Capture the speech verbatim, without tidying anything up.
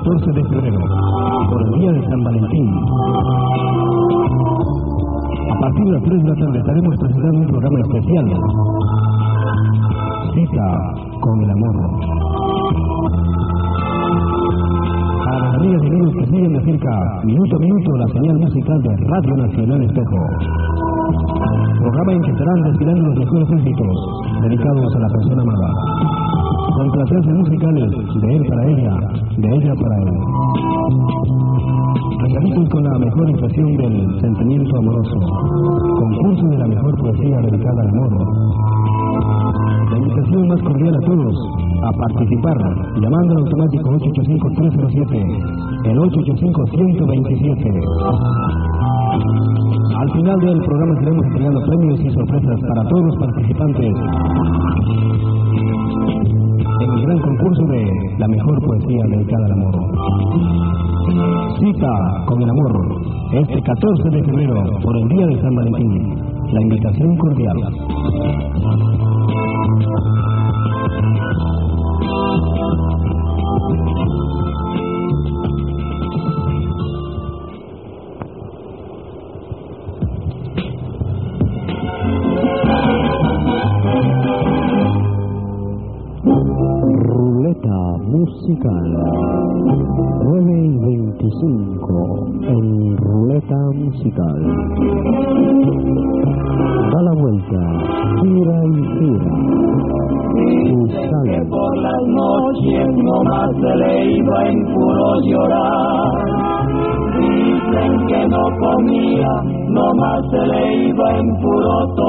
catorce de febrero, por el día de San Valentín. A partir de las tres de la tarde estaremos presentando un programa especial. Cita con el amor. Para las amigas y amigos que siguen de cerca, minuto a minuto, la señal musical de Radio Nacional Espejo. Programa en que estarán desfilando los mejores éxitos dedicados a la persona amada. Complacencias musicales de él para ella, de ella para él. Regalitos con la mejor expresión del sentimiento amoroso. Concurso de la mejor poesía dedicada al amor. La invitación más cordial a todos a participar llamando al automático ocho ocho cinco, tres cero siete, el ocho ocho cinco, uno dos siete. Al final del programa estaremos entregando premios y sorpresas para todos los participantes en el gran concurso de la mejor poesía dedicada al amor. Cita con el amor, este catorce de febrero, por el día de San Valentín. La invitación cordial. Musical nueve y veinticinco en Ruleta Musical. Da la vuelta, gira y gira. Dicen que por las noches nomás se le iba en puro llorar. Dicen que no comía, nomás se le iba en puro tomar.